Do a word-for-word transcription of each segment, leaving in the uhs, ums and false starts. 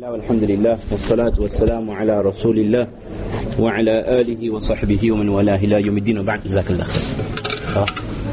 الله والحمد لله والصلاة والسلام على رسول الله وعلى آله وصحبه ومن والاه إلى يوم الدين وبعد. جزاك الله خير.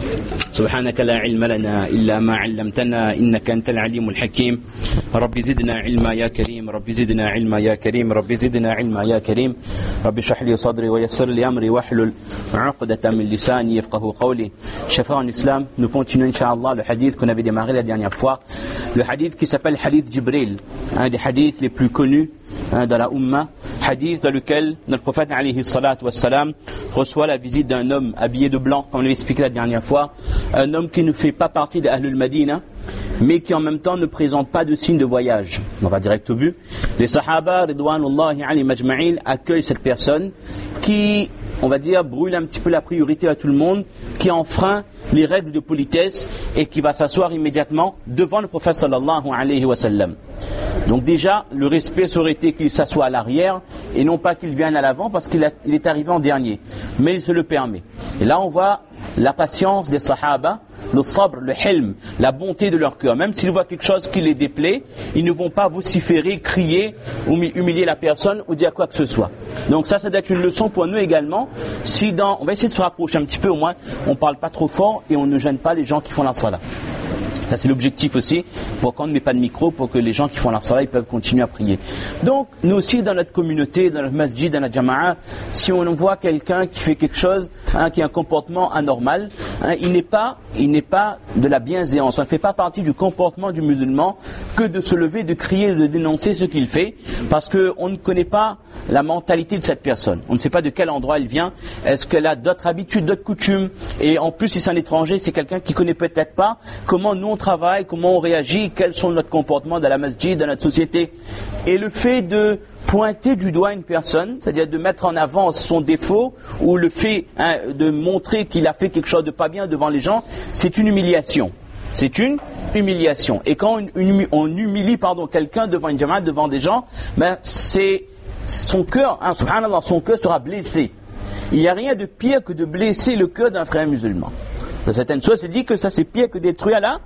سبحانك لا علم لنا إلا ما علمتنا إنك أنت العليم الحكيم. رب زدنا علما يا كريم، رب زدنا علما يا كريم، رب زدنا علما يا كريم. رب اشرح لي صدري ويسر لي أمري واحلل عقدة من لساني يفقهوا قولي. Chers en islam, nous continuons Inch'Allah le hadith qu'on avait démarré la dernière fois, le hadith qui s'appelle hadith Jibril, un des hadiths les plus connus hein, dans la Ummah, hadith dans lequel notre prophète alayhi salatu wassalam reçoit la visite d'un homme habillé de blanc, comme on l'avait expliqué la dernière fois, un homme qui ne fait pas partie d'Ahlul Madina, mais qui en même temps ne présente pas de signe de voyage. On va direct au but. Les Sahaba, ridwanullahi alayhim ajma'in, accueillent cette personne qui, on va dire, brûle un petit peu la priorité à tout le monde, qui enfreint les règles de politesse et qui va s'asseoir immédiatement devant le prophète sallallahu alayhi wa sallam. Donc déjà, le respect aurait été qu'il s'assoie à l'arrière et non pas qu'il vienne à l'avant parce qu'il a, il est arrivé en dernier. Mais il se le permet. Et là, on voit la patience des Sahaba, le sabr, le hilm, la bonté de leur cœur. Même s'ils voient quelque chose qui les déplaît, ils ne vont pas vociférer, crier, ou humilier la personne ou dire quoi que ce soit. Donc ça, ça doit être une leçon pour nous également. Si dans, on va essayer de se rapprocher un petit peu au moins, on ne parle pas trop fort et on ne gêne pas les gens qui font la salat. Ça c'est l'objectif aussi, pour qu'on ne met pas de micro, pour que les gens qui font la salat, ils peuvent continuer à prier. Donc, nous aussi dans notre communauté, dans notre masjid, dans la jama'a, si on voit quelqu'un qui fait quelque chose, hein, qui a un comportement anormal, hein, il n'est pas, il n'est pas de la bienséance. Ça ne fait pas partie du comportement du musulman que de se lever, de crier, de dénoncer ce qu'il fait, parce qu'on ne connaît pas la mentalité de cette personne. On ne sait pas de quel endroit elle vient. Est-ce qu'elle a d'autres habitudes, d'autres coutumes? Et en plus, si c'est un étranger, c'est quelqu'un qui ne connaît peut-être pas comment nous on travaille, comment on réagit, quels sont notre comportement dans la masjid, dans notre société. Et le fait de pointer du doigt une personne, c'est-à-dire de mettre en avant son défaut, ou le fait hein, de montrer qu'il a fait quelque chose de pas bien devant les gens, c'est une humiliation. C'est une humiliation. Et quand on, on humilie pardon, quelqu'un devant une jama'a, devant des gens, ben c'est son cœur, hein, subhanallah, son cœur sera blessé. Il n'y a rien de pire que de blesser le cœur d'un frère musulman. Dans certaines choses, c'est dit que ça c'est pire que détruire la,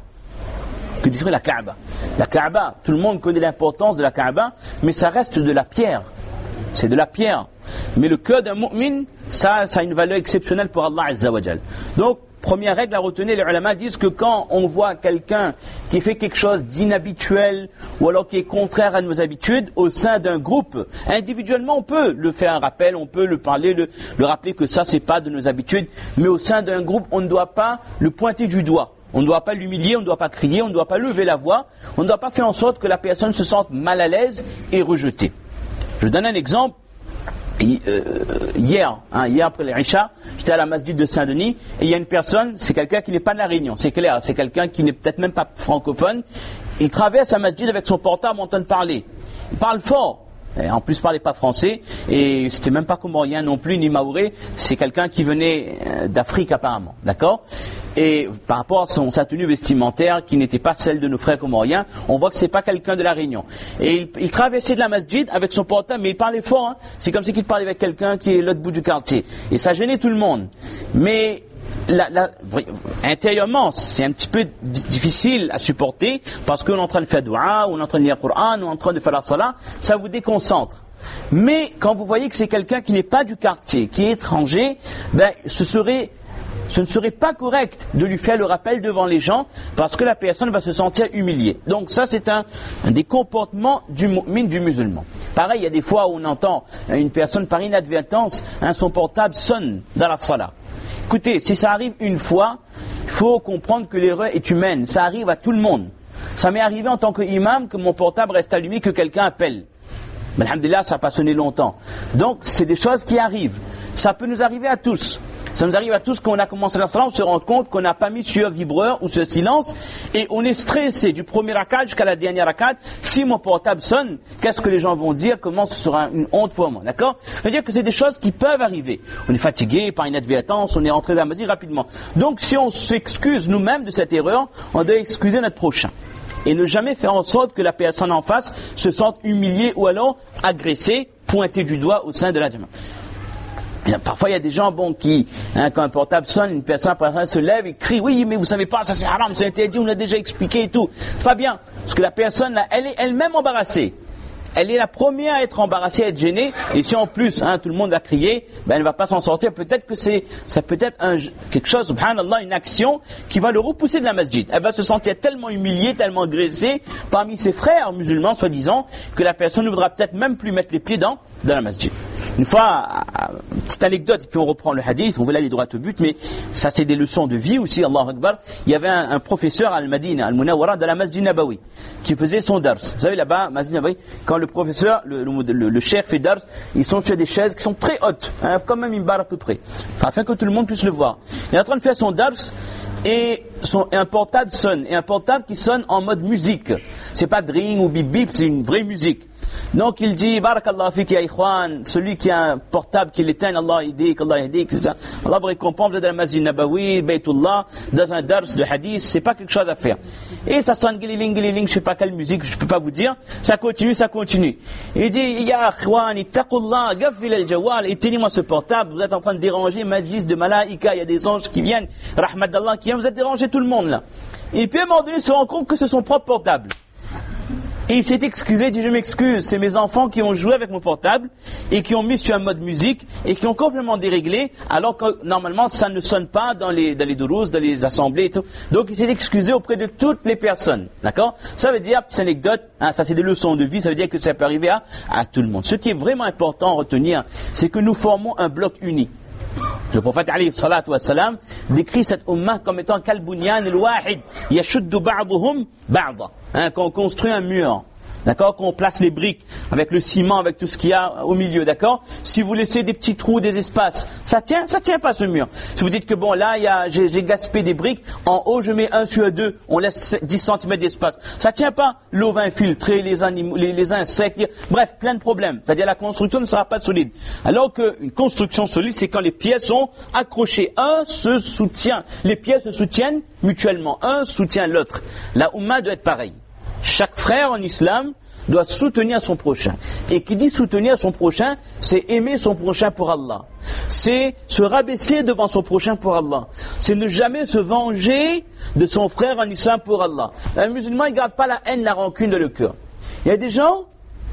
que détruire la Kaaba. La Kaaba, tout le monde connaît l'importance de la Kaaba, mais ça reste de la pierre. C'est de la pierre. Mais le cœur d'un mu'min, ça, ça a une valeur exceptionnelle pour Allah Azza wa Jal. Donc, première règle à retenir, les ulama disent que quand on voit quelqu'un qui fait quelque chose d'inhabituel ou alors qui est contraire à nos habitudes au sein d'un groupe, individuellement on peut le faire un rappel, on peut le parler, le, le rappeler que ça c'est pas de nos habitudes, mais au sein d'un groupe on ne doit pas le pointer du doigt. On ne doit pas l'humilier, on ne doit pas crier, on ne doit pas lever la voix, on ne doit pas faire en sorte que la personne se sente mal à l'aise et rejetée. Je donne un exemple. Hier, hein, hier après l'Isha, j'étais à la masjid de Saint-Denis et il y a une personne, c'est quelqu'un qui n'est pas de la Réunion, c'est clair, c'est quelqu'un qui n'est peut-être même pas francophone. Il traverse la masjid avec son portable en train de parler. Il parle fort. Et en plus, il ne parlait pas français et c'était même pas comorien non plus, ni maouré. C'est quelqu'un qui venait d'Afrique apparemment, d'accord? Et par rapport à son, sa tenue vestimentaire qui n'était pas celle de nos frères comoriens, on voit que c'est pas quelqu'un de la Réunion. Et il, il traversait de la masjid avec son portable, mais il parlait fort. Hein. C'est comme si il parlait avec quelqu'un qui est l'autre bout du quartier. Et ça gênait tout le monde. Mais La, la, intérieurement, c'est un petit peu d- difficile à supporter parce qu'on est en train de faire dua, ou on est en train de lire le Coran, ou on est en train de faire la salat, ça vous déconcentre. Mais quand vous voyez que c'est quelqu'un qui n'est pas du quartier, qui est étranger, ben, ce serait, ce ne serait pas correct de lui faire le rappel devant les gens parce que la personne va se sentir humiliée. Donc ça, c'est un, un des comportements du mu'min, du musulman. Pareil, il y a des fois où on entend une personne par inadvertance, hein, son portable sonne dans la salat. Écoutez, si ça arrive une fois, il faut comprendre que l'erreur est humaine. Ça arrive à tout le monde. Ça m'est arrivé en tant qu'imam que mon portable reste allumé, que quelqu'un appelle. Mais alhamdulillah, ça n'a pas sonné longtemps. Donc, c'est des choses qui arrivent. Ça peut nous arriver à tous. Ça nous arrive à tous quand on a commencé la salat, on se rend compte qu'on n'a pas mis sur vibreur ou sur silence et on est stressé du premier rakat jusqu'à la dernière rakat. Si mon portable sonne, qu'est-ce que les gens vont dire? Comment ce sera une honte pour moi? D'accord? Ça veut dire que c'est des choses qui peuvent arriver. On est fatigué par inadvertance, on est rentré dans la masjid rapidement. Donc si on s'excuse nous-mêmes de cette erreur, on doit excuser notre prochain. Et ne jamais faire en sorte que la personne en face se sente humiliée ou alors agressée, pointée du doigt au sein de la jama'a. Parfois il y a des gens bon qui, hein, quand un portable sonne, une personne après se lève et crie oui mais vous savez pas ça c'est haram, c'est interdit, on l'a déjà expliqué et tout. C'est pas bien, parce que la personne là, elle est elle-même embarrassée. elle est la première à être embarrassée, à être gênée, et si en plus hein, tout le monde va crier, ben elle ne va pas s'en sortir. Peut-être que c'est, ça peut être un, quelque chose, subhanallah, une action qui va le repousser de la masjid. Elle va se sentir tellement humiliée, tellement agressée parmi ses frères musulmans, soi-disant, que la personne ne voudra peut-être même plus mettre les pieds dans, dans la masjid. Une fois, une petite anecdote, et puis on reprend le hadith, on veut aller droit au but, mais ça c'est des leçons de vie aussi, Allahu Akbar. Il y avait un, un professeur à Al-Madina, Al-Munawwara, de la Masjid Nabawi, qui faisait son dars. Vous savez là-bas, Masjid Nabawi, quand le professeur, le, le, le, le cheikh fait dars, ils sont sur des chaises qui sont très hautes, hein, comme un mimbar à peu près, enfin, afin que tout le monde puisse le voir. Il est en train de faire son dars, et son, un portable sonne, et un portable qui sonne en mode musique. C'est pas dring ou bip bip, c'est une vraie musique. Donc il dit, Barakallah fik ya ikhwan, celui qui a un portable qui l'éteint, Allah yahdik, Allah yahdik, et cetera. Allah vous récompense, vous êtes dans la Masjid Nabawi, Baytullah, dans un dars de hadith, c'est pas quelque chose à faire. Et ça sonne guililing, guililing, je sais pas quelle musique, je peux pas vous dire, ça continue, ça continue. Il dit, ya ikhwan, ittaqullah, gaffil al-jawal, éteignez-moi ce portable, vous êtes en train de déranger majlis de malaïka, il y a des anges qui viennent, rahmat d'Allah qui viennent, vous êtes dérangé tout le monde là. Et puis à un moment donné, il se rend compte que c'est son propre portable. Et il s'est excusé, il dit je m'excuse, c'est mes enfants qui ont joué avec mon portable et qui ont mis sur un mode musique et qui ont complètement déréglé alors que normalement ça ne sonne pas dans les, dans les durous, dans les assemblées et tout. Donc il s'est excusé auprès de toutes les personnes, d'accord? Ça veut dire, petite anecdote, hein, ça c'est des leçons de vie, ça veut dire que ça peut arriver à, à tout le monde. Ce qui est vraiment important à retenir, c'est que nous formons un bloc uni. Le prophète alayhi salatu wa salam décrit cette ummah comme étant kalbunyan al-wahid yashuddu ba'duhum ba'da, hein, qu'on construit un mur, d'accord, qu'on place les briques avec le ciment, avec tout ce qu'il y a au milieu, d'accord. Si vous laissez des petits trous, des espaces, ça tient, ça tient pas ce mur. Si vous dites que bon là, il y a, j'ai, j'ai gaspé des briques, en haut je mets un sur deux, on laisse dix centimètres d'espace, ça tient pas. L'eau va infiltrer les animaux, les, les insectes, bref, plein de problèmes. C'est-à-dire la construction ne sera pas solide. Alors qu'une construction solide, c'est quand les pièces sont accrochées, un se soutient, les pièces se soutiennent mutuellement, un soutient l'autre. La Ummah doit être pareille. Chaque frère en islam doit soutenir son prochain. Et qui dit soutenir son prochain, c'est aimer son prochain pour Allah. C'est se rabaisser devant son prochain pour Allah. C'est ne jamais se venger de son frère en islam pour Allah. Un musulman, il ne garde pas la haine, la rancune dans le cœur. Il y a des gens,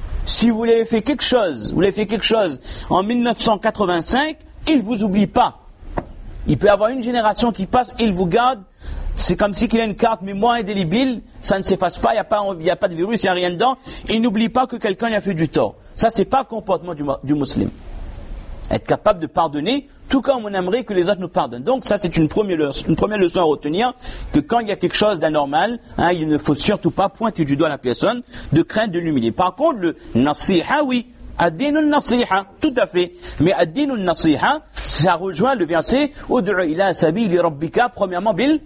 si vous lui avez fait quelque chose, vous lui avez fait quelque chose en mille neuf cent quatre-vingt-cinq, il ne vous oublie pas. Il peut y avoir une génération qui passe, il vous garde. C'est comme si qu'il a une carte mémoire indélébile, ça ne s'efface pas, il n'y a pas, il n'y a pas de virus, il n'y a rien dedans. Il n'oublie pas que quelqu'un lui a fait du tort. Ça, c'est pas le comportement du, du musulman. Être capable de pardonner, tout comme on aimerait que les autres nous pardonnent. Donc ça, c'est une première leçon, une première leçon à retenir, que quand il y a quelque chose d'anormal, hein, il ne faut surtout pas pointer du doigt la personne, de craindre de l'humilier. Par contre, le nasiha, oui. Ad-dinu nasiha, tout à fait. Mais ad-dinu nasiha, ça rejoint le verset Ud'u ila sabili rabbika, premièrement, bil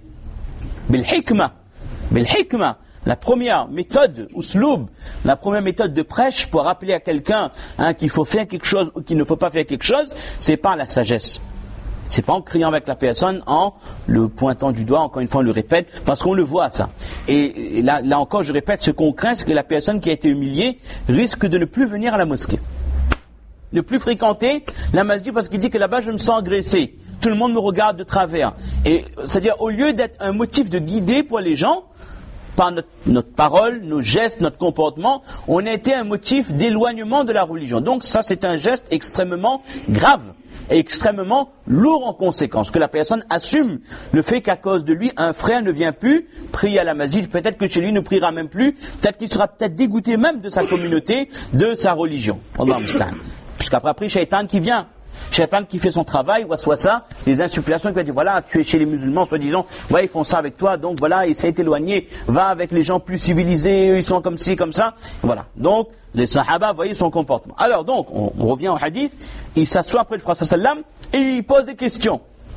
bil hikma. Bil hikma. La première méthode, usloub, la première méthode de prêche pour rappeler à quelqu'un hein, qu'il faut faire quelque chose ou qu'il ne faut pas faire quelque chose, c'est par la sagesse. C'est pas en criant avec la personne, en le pointant du doigt, encore une fois on le répète, parce qu'on le voit ça. Et là, là encore je répète, ce qu'on craint, c'est que la personne qui a été humiliée risque de ne plus venir à la mosquée. Ne plus fréquenter la masjid parce qu'il dit que là-bas je me sens agressé. Tout le monde me regarde de travers. Et c'est-à-dire au lieu d'être un motif de guider pour les gens, par notre, notre parole, nos gestes, notre comportement, on a été un motif d'éloignement de la religion. Donc ça c'est un geste extrêmement grave et extrêmement lourd en conséquence, que la personne assume le fait qu'à cause de lui, un frère ne vient plus prier à la masjid, peut-être que chez lui ne priera même plus, peut-être qu'il sera peut-être dégoûté même de sa communauté, de sa religion. Allah musta'an. Puisqu'après, après, Shaitan qui vient, Shaitan qui fait son travail, ça, les insufflations, qui va dire, voilà, tu es chez les musulmans, soi-disant, ouais, ils font ça avec toi, donc voilà, essaie de t'éloigner, va avec les gens plus civilisés, ils sont comme ci, comme ça, voilà. Donc, les sahaba, voyez son comportement. Alors, donc, on, on revient au hadith, il s'assoit après le prophète sallam, et il pose des questions.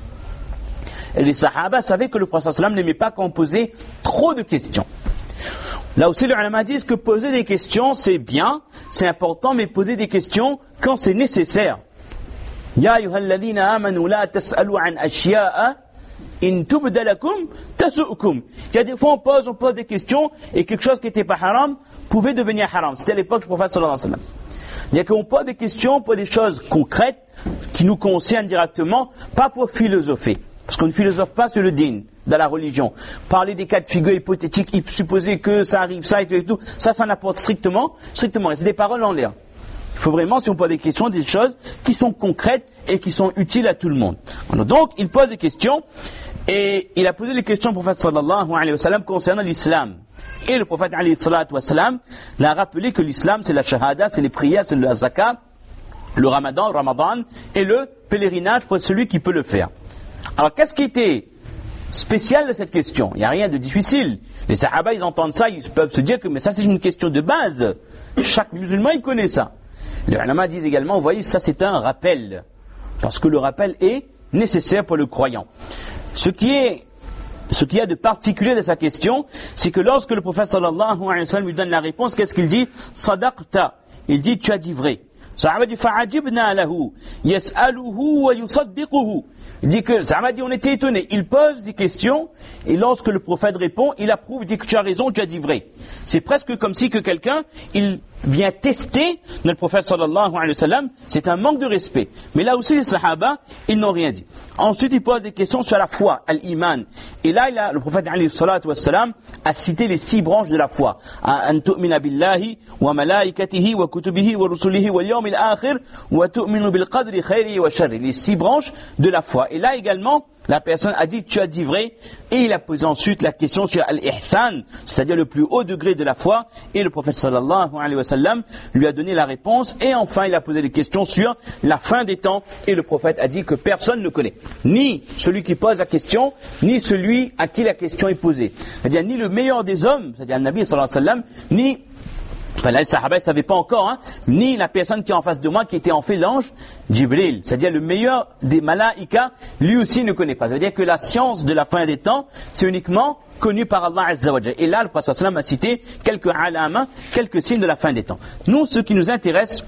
Et les sahaba savaient que le prophète sallam n'aimait pas qu'on posait trop de questions. Là aussi, les ulama disent que poser des questions, c'est bien, c'est important, mais poser des questions quand c'est nécessaire. Ya ayyuhalladhina amanu la tas'alu an ashya'a in tubda lakum tasu'ukum. Il y a des fois on pose, on pose des questions et quelque chose qui n'était pas haram pouvait devenir haram. C'était à l'époque du prophète sallallahu alayhi wa sallam. Il y a qu'on pose des questions pour des choses concrètes qui nous concernent directement, pas pour philosopher. Parce qu'on ne philosophe pas sur le din, dans la religion. Parler des cas de figure hypothétiques, supposer que ça arrive, ça et tout, et tout, ça, ça n'apporte strictement, strictement rien. C'est des paroles en l'air. Il faut vraiment, si on pose des questions, des choses qui sont concrètes et qui sont utiles à tout le monde. Alors, donc, il pose des questions, et il a posé des questions au prophète sallallahu alayhi wa sallam concernant l'islam. Et le prophète alayhi wa sallam l'a rappelé que l'islam, c'est la shahada, c'est les prières, c'est le zakat, le ramadan, le ramadan, et le pèlerinage pour celui qui peut le faire. Alors, qu'est-ce qui était spécial de cette question? Il n'y a rien de difficile. Les sahaba, ils entendent ça, ils peuvent se dire que mais ça, c'est une question de base. Chaque musulman, il connaît ça. Les ulama disent également, vous voyez, ça, c'est un rappel. Parce que le rappel est nécessaire pour le croyant. Ce qui est, ce qu'il y a de particulier de sa question, c'est que lorsque le prophète sallallahu alayhi wa sallam lui donne la réponse, qu'est-ce qu'il dit? Sadaqta. Il dit, tu as dit vrai. Sahaba dit, fa'ajibna lahu, yas'aluhu wa yusaddiquhu. Il dit que, Sahaba dit, on était étonnés. Il pose des questions, et lorsque le prophète répond, il approuve, il dit que tu as raison, tu as dit vrai. C'est presque comme si que quelqu'un, il vient tester notre prophète sallallahu alayhi wa sallam, c'est un manque de respect. Mais là aussi, les sahaba, ils n'ont rien dit. Ensuite, il pose des questions sur la foi, al-iman. Et là, il a, le prophète alayhi wa sallam a cité les six branches de la foi. An tu'mina billahi, wa malaikatihi, wa kutubihi, wa rusulihi, wa yawmil akhir, wa tu'minu bil qadri khayri wa sharri. Les six branches de la foi. Et là également, la personne a dit, tu as dit vrai, et il a posé ensuite la question sur al-ihsan, c'est-à-dire le plus haut degré de la foi, et le prophète sallallahu alayhi wa sallam lui a donné la réponse, et enfin il a posé des questions sur la fin des temps, et le prophète a dit que personne ne connaît, ni celui qui pose la question, ni celui à qui la question est posée. C'est-à-dire ni le meilleur des hommes, c'est-à-dire le Nabi sallallahu alayhi wa sallam, ni Enfin là, les sahaba ne savaient pas encore, hein, ni la personne qui est en face de moi, qui était en fait l'ange, Jibril, c'est-à-dire le meilleur des malaïkas, lui aussi ne connaît pas. Ça veut dire que la science de la fin des temps, c'est uniquement connu par Allah Azza wa Jalla. Et là, le prophète sallallahu alayhi wa sallam a cité quelques alama, quelques signes de la fin des temps. Nous, ce qui nous intéresse,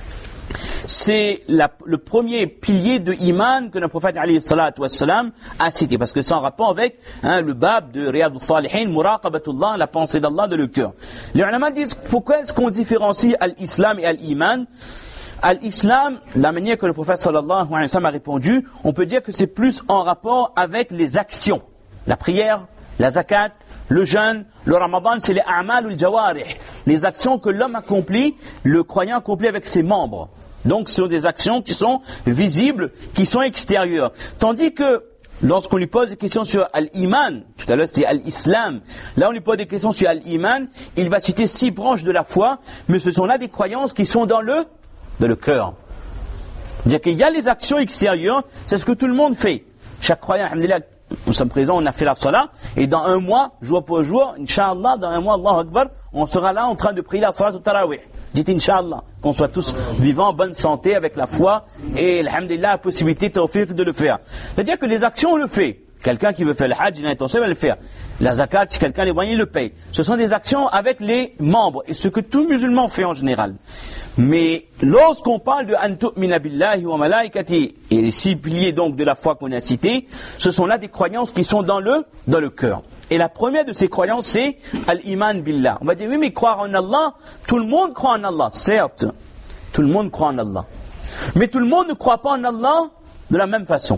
c'est la, le premier pilier de iman que le prophète alayhi salatu wassalam a cité, parce que c'est en rapport avec hein, le bab de Riyad al-Salihin, Muraqabatullah, la pensée d'Allah de le cœur. Les ulama disent, pourquoi est-ce qu'on différencie al-Islam et al-Iman? Al-Islam, la manière que le prophète sallallahu alayhi wa sallam a répondu, on peut dire que c'est plus en rapport avec les actions. La prière, la zakat, le jeûne, le ramadan, c'est les a'mal ou le jawarih, les actions que l'homme accomplit, le croyant accomplit avec ses membres. Donc ce sont des actions qui sont visibles, qui sont extérieures. Tandis que lorsqu'on lui pose des questions sur al-iman, tout à l'heure c'était al-islam, là on lui pose des questions sur al-iman, il va citer six branches de la foi, mais ce sont là des croyances qui sont dans le, dans le cœur. C'est-à-dire qu'il y a les actions extérieures, c'est ce que tout le monde fait. Chaque croyant, alhamdulillah, nous sommes présents, on a fait la salat, et dans un mois, jour pour jour, Inch'Allah, dans un mois, Allahu Akbar, on sera là en train de prier la salat au tarawih. Dites Inch'Allah, qu'on soit tous vivants, en bonne santé, avec la foi, et alhamdulillah, la possibilité tawfiq de le faire. C'est-à-dire que les actions, on le fait. Quelqu'un qui veut faire le hajj, il a l'intention de le faire. La zakat, si quelqu'un les moyens, il le paye. Ce sont des actions avec les membres, et ce que tout musulman fait en général. Mais lorsqu'on parle de an tu'mina billahi wa malaikati et les six piliers donc de la foi qu'on a cités, ce sont là des croyances qui sont dans le dans le cœur. Et la première de ces croyances, c'est al-iman billah. On va dire oui, mais croire en Allah, tout le monde croit en Allah, certes, tout le monde croit en Allah. Mais tout le monde ne croit pas en Allah de la même façon.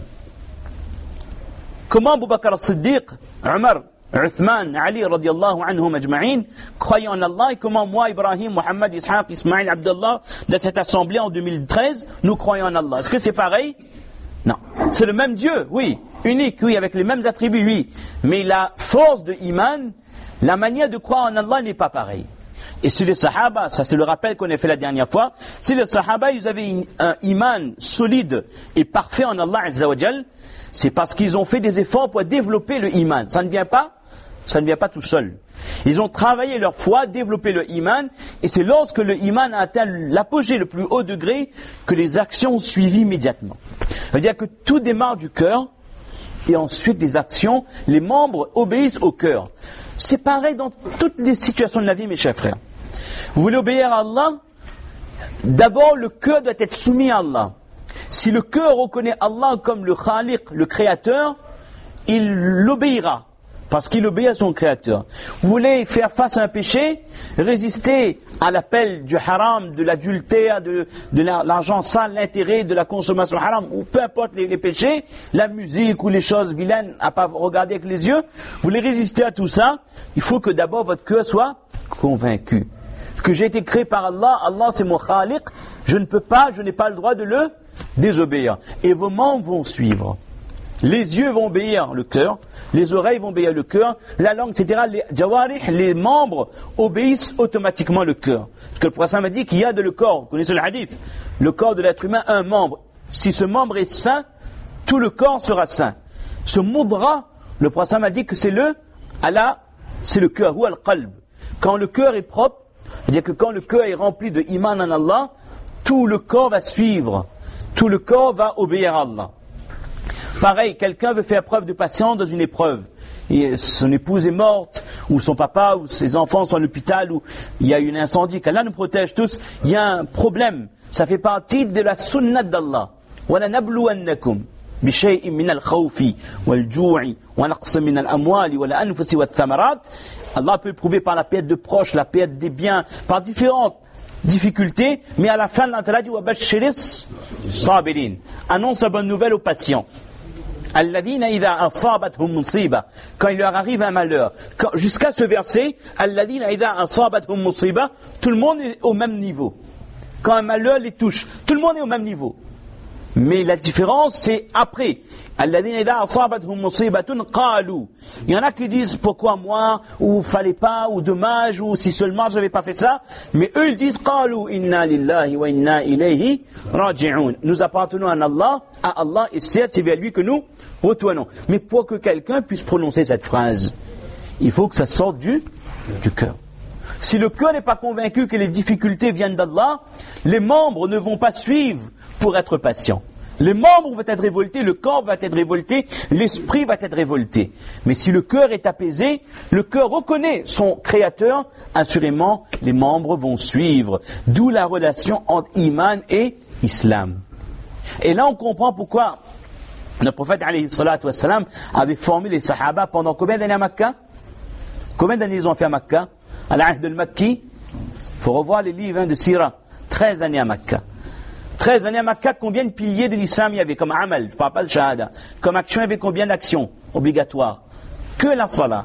Comment Abu Bakr as-Siddiq, Omar, Uthman, Ali, radiallahu anhum ajma'in, croyaient en Allah, et comment moi, Ibrahim, Mohammed, Ishaq, Ismaïl, Abdullah, de cette assemblée en deux mille treize, nous croyons en Allah. Est-ce que c'est pareil? Non. C'est le même Dieu, oui. Unique, oui, avec les mêmes attributs, oui. Mais la force de iman, la manière de croire en Allah n'est pas pareille. Et si les sahaba, ça c'est le rappel qu'on a fait la dernière fois, si les sahaba, ils avaient un iman solide et parfait en Allah Azza wa Jal, c'est parce qu'ils ont fait des efforts pour développer le iman. Ça ne vient pas, ça ne vient pas tout seul. Ils ont travaillé leur foi, développé le iman, et c'est lorsque le iman a atteint l'apogée, le plus haut degré, que les actions ont suivi immédiatement. C'est-à-dire que tout démarre du cœur, et ensuite les actions, les membres obéissent au cœur. C'est pareil dans toutes les situations de la vie, mes chers frères. Vous voulez obéir à Allah? D'abord, le cœur doit être soumis à Allah. Si le cœur reconnaît Allah comme le Khaliq, le Créateur, il l'obéira. Parce qu'il obéit à son créateur. Vous voulez faire face à un péché, résister à l'appel du haram, de l'adultère, de, de l'argent sale, l'intérêt de la consommation haram, ou peu importe les, les péchés, la musique ou les choses vilaines à pas regarder avec les yeux, vous voulez résister à tout ça, il faut que d'abord votre cœur soit convaincu. Que j'ai été créé par Allah, Allah c'est mon khaliq, je ne peux pas, je n'ai pas le droit de le désobéir. Et vos membres vont suivre. Les yeux vont obéir le cœur, les oreilles vont obéir le cœur, la langue, et cetera. Les jawarih, les membres obéissent automatiquement le cœur. Parce que le prophète m'a dit qu'il y a de le corps, vous connaissez le hadith, le corps de l'être humain, un membre. Si ce membre est sain, tout le corps sera sain. Ce moudra, le prophète m'a dit que c'est le, Allah, c'est le cœur, ou al-qalb. Quand le cœur est propre, c'est-à-dire que quand le cœur est rempli de iman en Allah, tout le corps va suivre, tout le corps va obéir à Allah. Pareil, quelqu'un veut faire preuve de patience dans une épreuve. Et son épouse est morte, ou son papa, ou ses enfants sont à l'hôpital, ou il y a eu un incendie, qu'Allah nous protège tous, il y a un problème. Ça fait partie de la sunnah d'Allah. وَلَنَبْلُوَنَّكُمْ بِشَيْءٍ مِنَ الْخَوْفِ وَالْجُوعِ وَنَقْصٍ مِنَ الْأَمْوَالِ وَالْأَنفُسِ وَالثَّمَرَاتِ. Allah peut prouver par la perte de proches, la perte des biens, par différentes difficultés, mais à la fin, Allah dit وَبَشِّرِ الصَّابِرِينَ. Annonce la bonne nouvelle aux patients. Alladhina idha asabathum musiba, quand il leur arrive un malheur. Quand, jusqu'à ce verset, Alladhina idha asabathum musiba, tout le monde est au même niveau. Quand un malheur les touche, tout le monde est au même niveau. Mais la différence, c'est après. Alladhina idha asabathum musibatun qalu. Il y en a qui disent pourquoi moi, ou fallait pas, ou dommage, ou si seulement j'avais pas fait ça. Mais eux ils disent qalu inna lillahi wa inna ilayhi raji'un. Nous appartenons à Allah, à Allah, et certes c'est vers lui que nous retournons. Mais pour que quelqu'un puisse prononcer cette phrase, il faut que ça sorte du, du cœur. Si le cœur n'est pas convaincu que les difficultés viennent d'Allah, les membres ne vont pas suivre pour être patients. Les membres vont être révoltés, le corps va être révolté, l'esprit va être révolté. Mais si le cœur est apaisé, le cœur reconnaît son créateur, assurément les membres vont suivre. D'où la relation entre iman et islam. Et là on comprend pourquoi le prophète alayhi salatu wassalam avait formé les sahaba pendant combien d'années à Makkah? Combien d'années ils ont fait à Makkah? À l'Ahd al-Makki, il faut revoir les livres hein, de Sira. treize années à Makkah. treize années à Makkah, combien de piliers de l'islam il y avait comme amal, je ne parle pas de shahada. Comme action, il y avait combien d'actions obligatoires? Que la salat.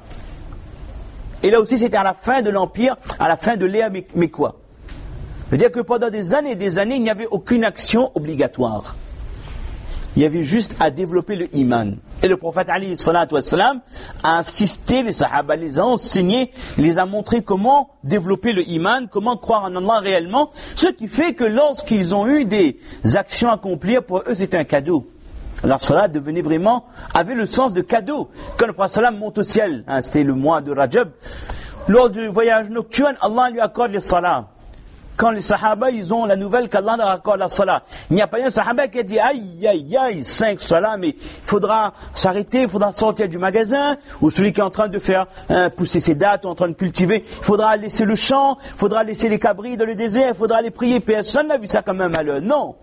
Et là aussi, c'était à la fin de l'Empire, à la fin de l'ère mécois. C'est-à-dire que pendant des années et des années, il n'y avait aucune action obligatoire. Il y avait juste à développer le iman. Et le prophète alayhi salatu wassalam a insisté, les sahaba les a enseignés, les a montré comment développer le iman, comment croire en Allah réellement, ce qui fait que lorsqu'ils ont eu des actions à accomplir, pour eux c'était un cadeau. La salat devenait vraiment, avait le sens de cadeau. Quand le prophète sallam monte au ciel, hein, c'était le mois de Rajab, lors du voyage nocturne, Allah lui accorde les salats. Quand les sahaba, ils ont la nouvelle qu'Allah leur accorde la salat. Il n'y a pas un sahaba qui a dit, aïe, aïe, aïe, cinq salats, mais il faudra s'arrêter, il faudra sortir du magasin, ou celui qui est en train de faire hein, pousser ses dattes, ou en train de cultiver, il faudra laisser le champ, il faudra laisser les cabris dans le désert, il faudra aller prier. Personne n'a vu ça comme un malheur. Non.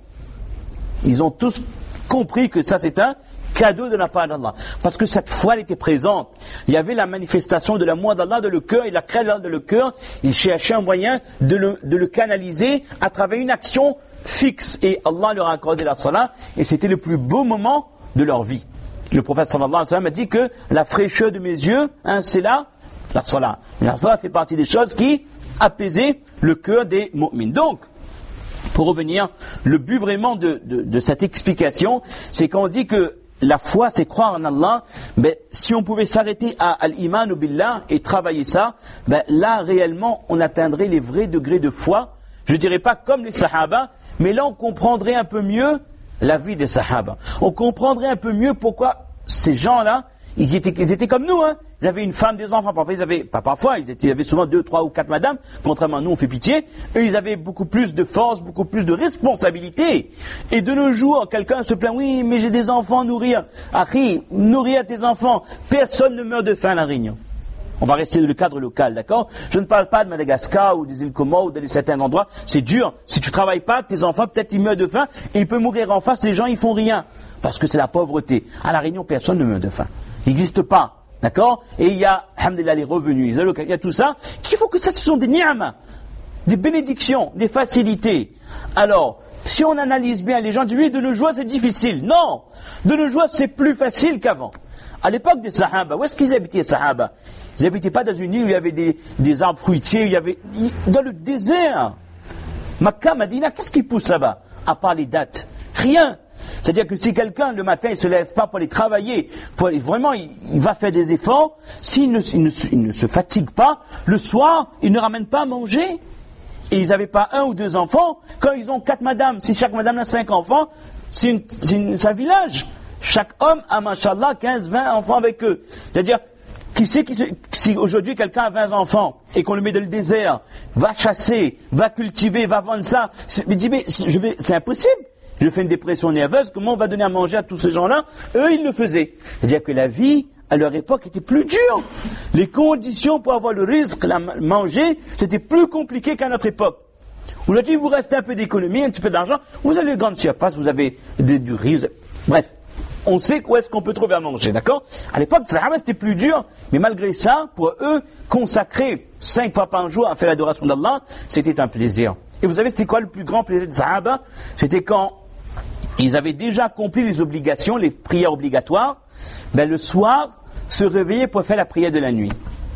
Ils ont tous compris que ça c'est un cadeau de la part d'Allah. Parce que cette foi elle était présente. Il y avait la manifestation de l'amour d'Allah dans le cœur, il a créé dans le cœur, il cherchait un moyen de le, de le canaliser à travers une action fixe. Et Allah leur a accordé la salat, et c'était le plus beau moment de leur vie. Le prophète sallallahu alayhi wa sallam a dit que la fraîcheur de mes yeux, hein, c'est là, la salat. La salat fait partie des choses qui apaisaient le cœur des mu'mins. Donc, pour revenir, le but vraiment de, de, de cette explication, c'est quand on dit que la foi, c'est croire en Allah. Ben, si on pouvait s'arrêter à al-iman billah et travailler ça, ben, là, réellement, on atteindrait les vrais degrés de foi. Je ne dirais pas comme les sahaba, mais là, on comprendrait un peu mieux la vie des sahaba. On comprendrait un peu mieux pourquoi ces gens-là, ils étaient, ils étaient comme nous, hein. Ils avaient une femme, des enfants. Parfois, ils avaient, pas parfois, ils, étaient, ils avaient souvent deux, trois ou quatre madames. Contrairement à nous, on fait pitié. Eux, ils avaient beaucoup plus de force, beaucoup plus de responsabilité. Et de nos jours, quelqu'un se plaint, oui, mais j'ai des enfants à nourrir. Akhi, nourrir tes enfants. Personne ne meurt de faim à La Réunion. On va rester dans le cadre local, d'accord? Je ne parle pas de Madagascar ou des îles Comores ou de certains endroits. C'est dur. Si tu travailles pas, tes enfants, peut-être ils meurent de faim et ils peuvent mourir en face. Ces gens, ils font rien. Parce que c'est la pauvreté. À La Réunion, personne ne meurt de faim. Il n'existe pas. D'accord? Et il y a, alhamdulillah, les revenus, les allocations, il y a tout ça, qu'il faut que ça, ce sont des ni'ama, des bénédictions, des facilités. Alors, si on analyse bien, les gens disent, oui, de nos jours, c'est difficile. Non! De nos jours, c'est plus facile qu'avant. À l'époque des Sahaba, où est-ce qu'ils habitaient, les Sahaba? Ils n'habitaient pas dans une île où il y avait des, des arbres fruitiers, il y avait, dans le désert. Makkah, Madina, qu'est-ce qui pousse là-bas? À part les dates. Rien. C'est-à-dire que si quelqu'un, le matin, il se lève pas pour aller travailler, pour aller, vraiment, il, il va faire des efforts, s'il ne, il ne, il ne se fatigue pas, le soir, il ne ramène pas à manger. Et ils n'avaient pas un ou deux enfants. Quand ils ont quatre madames, si chaque madame a cinq enfants, c'est, une, c'est, une, c'est un village. Chaque homme a, mashallah, quinze, vingt enfants avec eux. C'est-à-dire, qui sait qui, si aujourd'hui quelqu'un a vingt enfants et qu'on le met dans le désert, va chasser, va cultiver, va vendre ça, c'est, mais dis, mais je vais, c'est impossible. Je fais une dépression nerveuse, comment on va donner à manger à tous ces gens-là? Eux, ils le faisaient. C'est-à-dire que la vie, à leur époque, était plus dure. Les conditions pour avoir le risque, la manger, c'était plus compliqué qu'à notre époque. Aujourd'hui, vous restez un peu d'économie, un petit peu d'argent, vous avez les grandes surfaces, vous avez des, du riz, vous avez... bref. On sait où est-ce qu'on peut trouver à manger, d'accord? À l'époque, c'était plus dur, mais malgré ça, pour eux, consacrer cinq fois par jour à faire l'adoration d'Allah, c'était un plaisir. Et vous savez, c'était quoi le plus grand plaisir des Sahaba? C'était quand ils avaient déjà accompli les obligations, les prières obligatoires, ben le soir, se réveiller pour faire la prière de la nuit.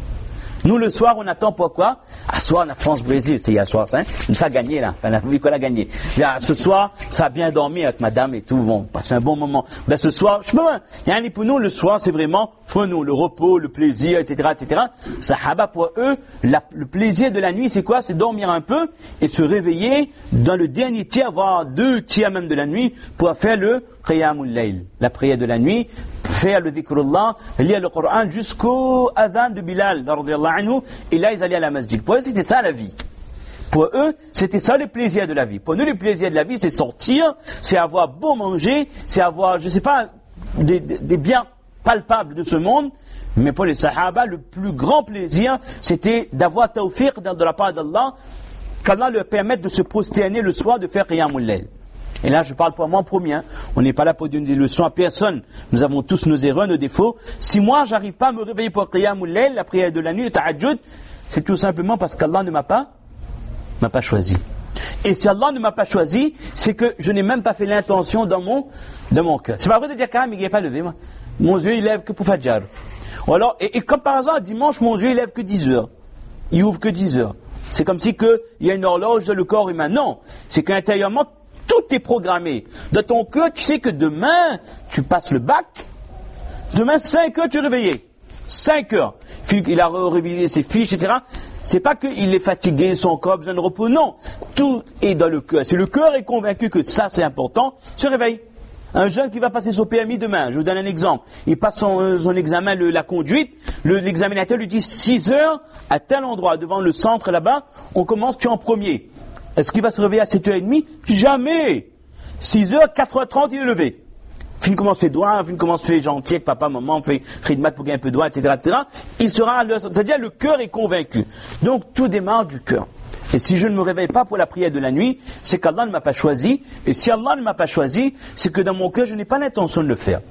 Nous, le soir, on attend pourquoi? À soir, on a France-Brésil, c'est hier soir, hein? Ça a gagné, là. On a vu qu'on a gagné. Bien, ce soir, ça a bien dormi avec madame et tout, bon, c'est un bon moment. Ben, ce soir, je sais pas, il y a un pour nous, le soir, c'est vraiment, pour nous, le repos, le plaisir, et cetera, et cetera. Sahaba, pour eux, la, le plaisir de la nuit, c'est quoi? C'est dormir un peu et se réveiller dans le dernier tiers, voire deux tiers même de la nuit, pour faire le Qiyamul Layl, la prière de la nuit, faire le dhikrullah, lire le Coran jusqu'au adhan de Bilal, anhu, et là ils allaient à la masjid. Pour eux, c'était ça la vie. Pour eux, c'était ça les plaisirs de la vie. Pour nous, les plaisirs de la vie, c'est sortir, c'est avoir beau manger, c'est avoir, je sais pas, des, des, des biens palpables de ce monde. Mais pour les Sahaba, le plus grand plaisir, c'était d'avoir tawfiq de la part d'Allah, qu'Allah leur permette de se prosterner le soir, de faire Qiyamul Layl. Et là, je parle pour moi en premier. Hein. On n'est pas là pour donner des leçons à personne. Nous avons tous nos erreurs, nos défauts. Si moi, j'arrive pas à me réveiller pour Qiyamul Layl, la prière de la nuit, le tahajjud, c'est tout simplement parce qu'Allah ne m'a pas, m'a pas choisi. Et si Allah ne m'a pas choisi, c'est que je n'ai même pas fait l'intention dans mon, dans mon cœur. C'est pas vrai de dire quand même, il n'est pas levé, moi. Mon yeux, il lève que pour Fajr. Ou alors, et, et comme par hasard, dimanche, mon yeux, il lève que dix heures. Il ouvre que dix heures. C'est comme si que, il y a une horloge dans le corps humain. Non. C'est qu'intérieurement, tout est programmé. Dans ton cœur, tu sais que demain, tu passes le bac. Demain, cinq heures, tu es réveillé. cinq heures. Il a révisé ses fiches, et cetera. C'est pas qu'il est fatigué, son corps a besoin de repos. Non. Tout est dans le cœur. Si le cœur est convaincu que ça, c'est important, se réveille. Un jeune qui va passer son P M I demain, je vous donne un exemple. Il passe son, son examen, le, la conduite. Le, l'examinateur lui dit six heures, à tel endroit, devant le centre là-bas, on commence, tu es en premier. Est-ce qu'il va se réveiller à sept heures trente? Jamais. six heures, quatre heures trente, il est levé. Fin commence fait doigt, fin commence fait gentil avec papa, maman, fait khidmat pour gagner un peu de doigt, et cetera, et cetera. Il sera, c'est-à-dire le cœur est convaincu. Donc tout démarre du cœur. Et si je ne me réveille pas pour la prière de la nuit, c'est qu'Allah ne m'a pas choisi. Et si Allah ne m'a pas choisi, c'est que dans mon cœur, je n'ai pas l'intention de le faire.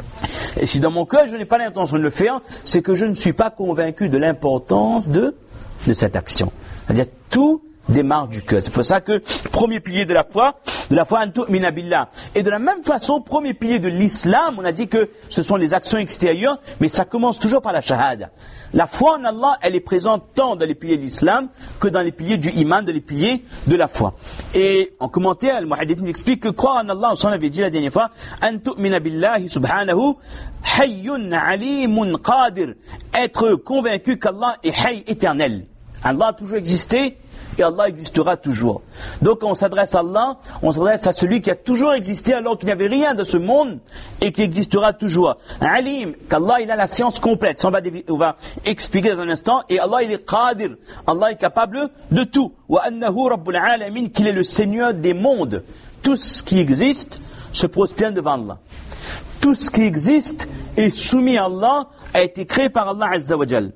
Et si dans mon cœur, je n'ai pas l'intention de le faire, c'est que je ne suis pas convaincu de l'importance de, de cette action. C'est-à-dire tout démarre du cœur. C'est pour ça que premier pilier de la foi, de la foi, an tu'mina billah. Et de la même façon, premier pilier de l'islam, on a dit que ce sont les actions extérieures, mais ça commence toujours par la shahada. La foi en Allah, elle est présente tant dans les piliers de l'islam que dans les piliers du iman, dans les piliers de la foi. Et en commentaire, le muhaddith explique que croire en Allah, on avait dit la dernière fois, an tu'mina billahi subhanahu, hayyun alimun qadir. Être convaincu qu'Allah est hayy éternel. Allah a toujours existé, et Allah existera toujours. Donc quand on s'adresse à Allah, on s'adresse à celui qui a toujours existé alors qu'il n'y avait rien de ce monde et qui existera toujours. Alim, qu'Allah il a la science complète. Ça on va, on va expliquer dans un instant. Et Allah il est qadir. Allah est capable de tout. Wa annahu rabbul alamin, qu'il est le Seigneur des mondes. Tout ce qui existe se prosterne devant Allah. Tout ce qui existe est soumis à Allah, a été créé par Allah Azza wa Jal.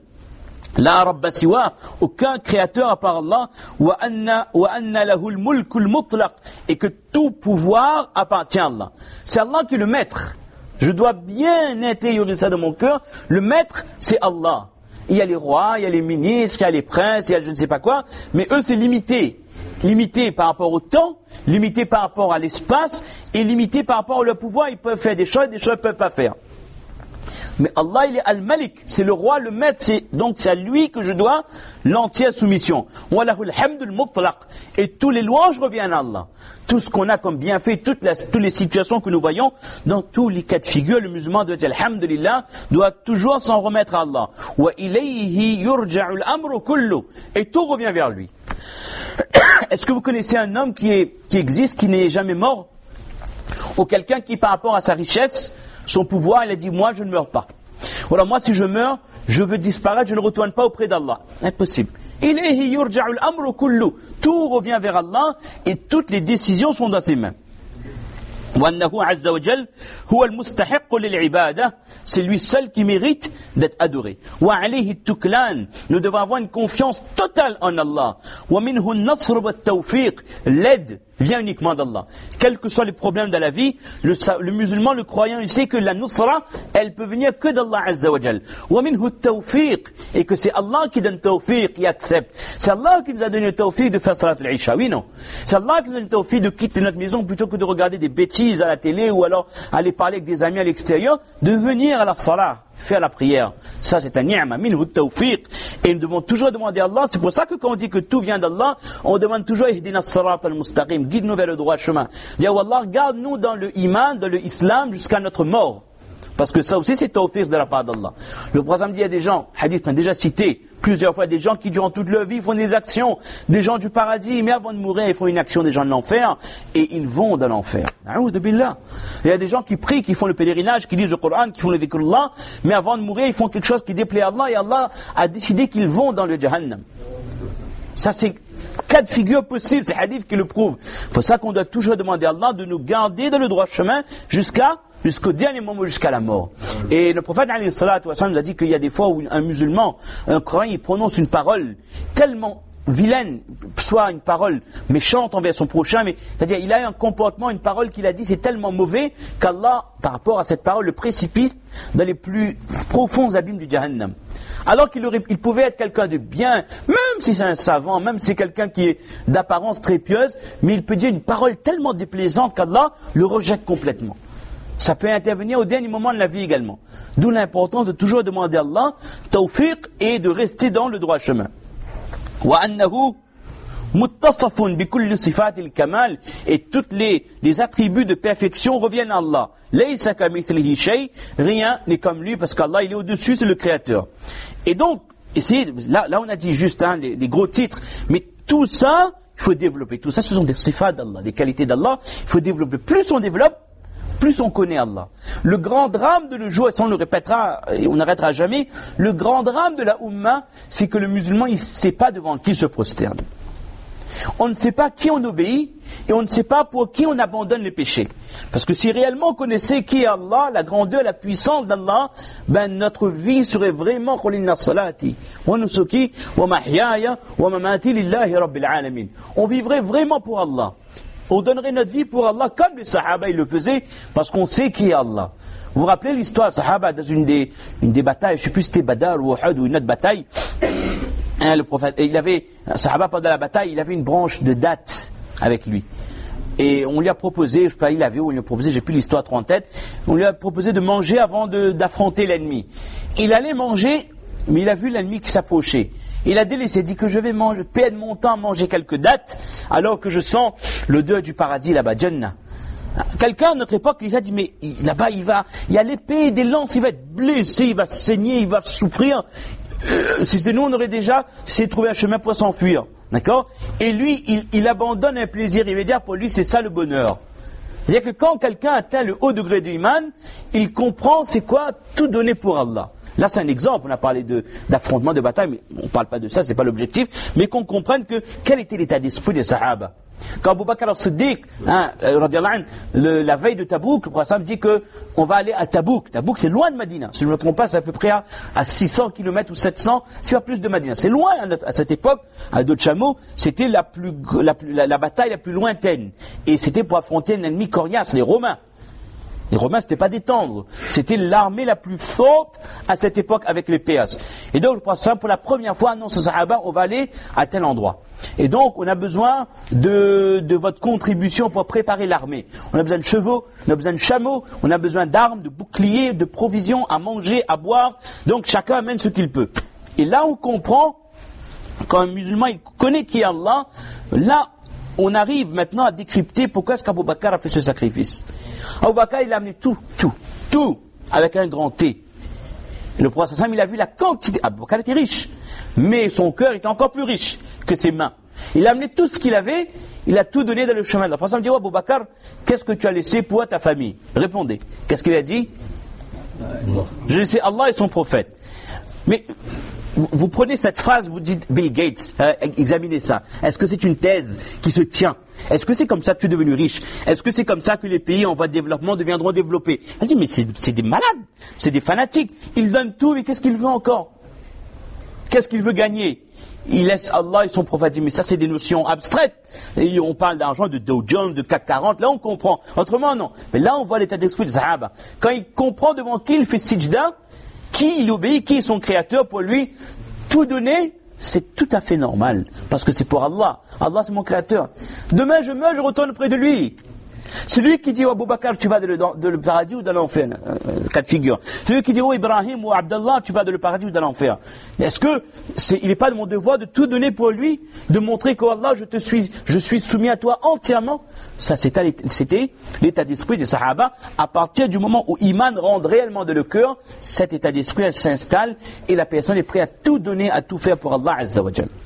La rabba siwa, aucun créateur à part Allah, wa anna wa anna lahu al-mulk al-mutlaq, et que tout pouvoir appartient à Allah. C'est Allah qui est le maître. Je dois bien intérioriser ça dans mon cœur. Le maître, c'est Allah. Il y a les rois, il y a les ministres, il y a les princes, il y a je ne sais pas quoi, mais eux c'est limité. Limité par rapport au temps, limité par rapport à l'espace, et limité par rapport au pouvoir. Ils peuvent faire des choses, des choses ils ne peuvent pas faire. Mais Allah, il est Al-Malik, c'est le roi, le maître, c'est, donc c'est à lui que je dois l'entière soumission. Walahul hamdul mutlaq. Et tous les louanges reviennent à Allah. Tout ce qu'on a comme bienfait, toutes les, toutes les situations que nous voyons, dans tous les cas de figure, le musulman doit dire Alhamdulillah, doit toujours s'en remettre à Allah. Wa ilayhi yurja'ul amru kullu. Et tout revient vers lui. Est-ce que vous connaissez un homme qui, est, qui existe, qui n'est jamais mort? Ou quelqu'un qui, par rapport à sa richesse, son pouvoir, il a dit, moi je ne meurs pas. Voilà, moi si je meurs, je veux disparaître, je ne retourne pas auprès d'Allah. Impossible. Ilayhi yurja'ul amru kullu. Tout revient vers Allah et toutes les décisions sont dans ses mains. وأنه عز وجل هو المستحق للعبادة, c'est lui seul qui mérite d'être adoré. وعليه التكلان, nous devons avoir une confiance totale en Allah. ومنه النصر والتوفيق, l'aide vient uniquement d'Allah. Quels que soient les problèmes de la vie, le, le musulman, le croyant, il sait que la nusra, elle peut venir que d'Allah Azza wa Jal. ومنه التوفيق, et que c'est Allah qui donne tawfiq, qui accepte. C'est Allah qui nous a donné le tawfiq de faire salat al-Isha, oui non. C'est Allah qui nous a donné le tawfiq de quitter notre maison plutôt que de regarder des bêtises à la télé ou alors aller parler avec des amis à l'extérieur, de venir à la salat, faire la prière. Ça c'est un ni'ma, minhu tawfiq. Et nous devons toujours demander à Allah, c'est pour ça que quand on dit que tout vient d'Allah, on demande toujours ihdina as-sirat al-mustaqim, guide-nous vers le droit chemin. Dis oh Allah, garde-nous dans le iman, dans le islam jusqu'à notre mort. Parce que ça aussi c'est tawfiq de la part d'Allah. Le prophète dit, il y a des gens, hadith qu'on a déjà cité plusieurs fois, des gens qui durant toute leur vie font des actions, des gens du paradis, mais avant de mourir ils font une action des gens de l'enfer, et ils vont dans l'enfer. A'oudhu billah. Il y a des gens qui prient, qui font le pèlerinage, qui lisent le Coran, qui font le dhikrullah, mais avant de mourir ils font quelque chose qui déplaît à Allah, et Allah a décidé qu'ils vont dans le Jahannam. Ça c'est cas de figure possible, c'est hadith qui le prouve. C'est pour ça qu'on doit toujours demander à Allah de nous garder dans le droit chemin jusqu'à jusqu'au dernier moment, jusqu'à la mort. Et le prophète alayhi salatu wa sallam nous a dit qu'il y a des fois où un musulman, un croyant, il prononce une parole tellement vilaine, soit une parole méchante envers son prochain, mais c'est-à-dire il a un comportement, une parole qu'il a dit, c'est tellement mauvais qu'Allah, par rapport à cette parole, le précipite dans les plus profonds abîmes du Jahannam. Alors qu'il aurait, il pouvait être quelqu'un de bien, même si c'est un savant, même si c'est quelqu'un qui est d'apparence très pieuse, mais il peut dire une parole tellement déplaisante qu'Allah le rejette complètement. Ça peut intervenir au dernier moment de la vie également. D'où l'importance de toujours demander à Allah tawfiq et de rester dans le droit chemin. وأنه متصف بكل صفات الكمال, et toutes les, les attributs de perfection reviennent à Allah. ليس كمثله شيء, rien n'est comme lui parce qu'Allah il est au-dessus, c'est le créateur. Et donc, essayez, là, là on a dit juste hein, les, les gros titres, mais tout ça, il faut développer. Tout ça, ce sont des sifat d'Allah, des qualités d'Allah. Il faut développer. Plus on développe, plus on connaît Allah. Le grand drame de le jour, et ça on le répétera, et on n'arrêtera jamais, le grand drame de la Ummah, c'est que le musulman, il ne sait pas devant qui se prosterne. On ne sait pas qui on obéit, et on ne sait pas pour qui on abandonne les péchés. Parce que si réellement on connaissait qui est Allah, la grandeur, la puissance d'Allah, ben notre vie serait vraiment on vivrait vraiment pour Allah. On donnerait notre vie pour Allah comme les Sahaba ils le faisaient parce qu'on sait qui est Allah. Vous vous rappelez l'histoire des Sahaba dans une des, une des batailles, je ne sais plus si c'était Badr ou Uhud ou une autre bataille. Hein, le prophète, il avait, un Sahaba pendant la bataille, il avait une branche de date avec lui. Et on lui a proposé, je ne sais pas, il avait ou on lui a proposé, j'ai plus l'histoire trop en tête, on lui a proposé de manger avant de, d'affronter l'ennemi. Il allait manger, mais il a vu l'ennemi qui s'approchait. Il a délaissé, il dit que je vais manger, perdre mon temps à manger quelques dattes, alors que je sens l'odeur du paradis là-bas, Jannah. Quelqu'un à notre époque, il a dit, mais là-bas, il va, il y a l'épée, des lances, il va être blessé, il va saigner, il va souffrir. Euh, si c'était nous, on aurait déjà essayé de trouver un chemin pour s'enfuir. D'accord? Et lui, il, il abandonne un plaisir immédiat, pour lui, c'est ça le bonheur. C'est-à-dire que quand quelqu'un atteint le haut degré de iman, il comprend c'est quoi tout donner pour Allah. Là, c'est un exemple. On a parlé de, d'affrontement, de bataille, mais on ne parle pas de ça, c'est pas l'objectif. Mais qu'on comprenne que quel était l'état d'esprit des Sahaba. Quand Abu Bakr al-Siddiq, hein, le, la veille de Tabouk, le prophète dit que on va aller à Tabouk. Tabouk, c'est loin de Madina. Si je ne me trompe pas, c'est à peu près à, à six cents kilomètres ou sept cents, c'est pas plus de Madina. C'est loin à, à cette époque. À dos de chameau, c'était la, plus, la, la, la bataille la plus lointaine. Et c'était pour affronter un ennemi coriace, les Romains. Les Romains, c'était pas des tendres. C'était l'armée la plus forte à cette époque avec les Perses. Et donc, le prophète, pour la première fois, annonce aux Sahaba, on va aller à tel endroit. Et donc, on a besoin de, de votre contribution pour préparer l'armée. On a besoin de chevaux, on a besoin de chameaux, on a besoin d'armes, de boucliers, de provisions à manger, à boire. Donc, chacun amène ce qu'il peut. Et là, on comprend, quand un musulman, il connaît qui est Allah, là, on arrive maintenant à décrypter pourquoi est-ce qu'Abou Bakr a fait ce sacrifice. Abou Bakr, il a amené tout, tout, tout, avec un grand T. Et le prophète sallam, il a vu la quantité. Abou Bakr était riche, mais son cœur était encore plus riche que ses mains. Il a amené tout ce qu'il avait, il a tout donné dans le chemin. Le prophète sallam dit, oh, Abou Bakr, qu'est-ce que tu as laissé pour ta famille? Répondez. Qu'est-ce qu'il a dit? Je laissé Allah et son prophète. Mais vous, vous prenez cette phrase, vous dites Bill Gates, euh, examinez ça. Est-ce que c'est une thèse qui se tient? Est-ce que c'est comme ça que tu es devenu riche? Est-ce que c'est comme ça que les pays en voie de développement deviendront développés? Elle dit, mais c'est, c'est des malades, c'est des fanatiques. Ils donnent tout, mais qu'est-ce qu'il veut encore? Qu'est-ce qu'il veut gagner? Il laisse Allah et son prophète. Mais ça, c'est des notions abstraites. Et on parle d'argent, de Dow Jones, de C A C quarante. Là, on comprend. Autrement, non. Mais là, on voit l'état d'esprit de Sahaba. Quand il comprend devant qui il fait sijda, qui il obéit, qui est son créateur, pour lui, tout donner, c'est tout à fait normal. Parce que c'est pour Allah. Allah, c'est mon créateur. Demain, je meurs, je retourne près de lui. Celui qui dit, oh, Abou Bakr, tu vas de le, de le paradis ou dans l'enfer, euh, cas de figure. Celui qui dit, oh, Ibrahim ou Abdallah, tu vas de le paradis ou dans l'enfer. Est-ce que, c'est, il n'est pas de mon devoir de tout donner pour lui, de montrer qu'Allah, Allah, je te suis, je suis soumis à toi entièrement? Ça, c'était, c'était l'état d'esprit des Sahaba. À partir du moment où Iman rentre réellement de le cœur, cet état d'esprit, elle s'installe et la personne est prête à tout donner, à tout faire pour Allah Azza wa Jal.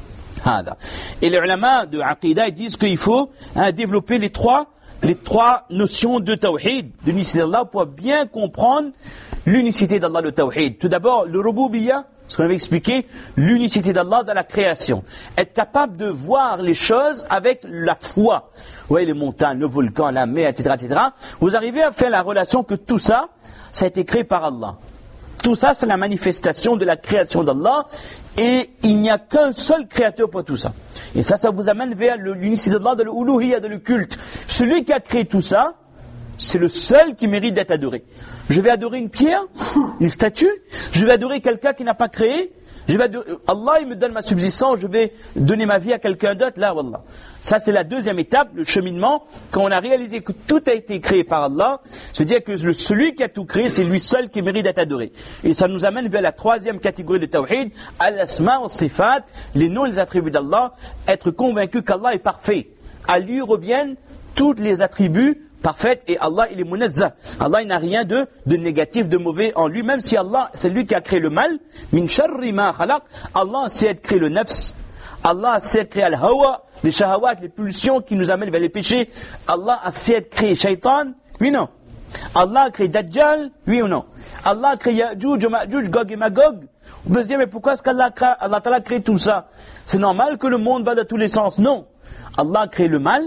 Et les ulama de Aqidah, ils disent qu'il faut hein, développer les trois les trois notions de tawhid, de l'unicité d'Allah, pour bien comprendre l'unicité d'Allah, le tawhid. Tout d'abord, le rububiyyah, ce qu'on avait expliqué, l'unicité d'Allah dans la création. Être capable de voir les choses avec la foi. Vous voyez, les montagnes, le volcan, la mer, et cetera, et cetera. Vous arrivez à faire la relation que tout ça, ça a été créé par Allah. Tout ça, c'est la manifestation de la création d'Allah, et il n'y a qu'un seul créateur pour tout ça. Et ça, ça vous amène vers l'unicité d'Allah, de l'uluhiyya, de le culte. Celui qui a créé tout ça, c'est le seul qui mérite d'être adoré. Je vais adorer une pierre, une statue, je vais adorer quelqu'un qui n'a pas créé, je vais adorer, Allah, il me donne ma subsistance, je vais donner ma vie à quelqu'un d'autre, là, wallah. Ça, c'est la deuxième étape, le cheminement, quand on a réalisé que tout a été créé par Allah, c'est-à-dire que le, celui qui a tout créé, c'est lui seul qui mérite d'être adoré. Et ça nous amène vers la troisième catégorie de tawhid, al-asma wa sifat, les noms et les attributs d'Allah, être convaincu qu'Allah est parfait. À lui reviennent tous les attributs parfaits, et Allah, il est munazzah. Allah, il n'a rien de, de négatif, de mauvais en lui, même si Allah, c'est lui qui a créé le mal, min sharri ma khalaq, Allah sait créer le nafs, Allah sait créer al-hawa, les shahawat, les pulsions qui nous amènent vers les péchés. Allah a sait créer shaitan, oui non. Allah a créé Dajjal, oui ou non. Allah a créé Ya'juj, Ma'juj, Gog et Magog. On peut se dire, mais pourquoi est-ce qu'Allah a créé tout ça? C'est normal que le monde va dans tous les sens. Non. Allah a créé le mal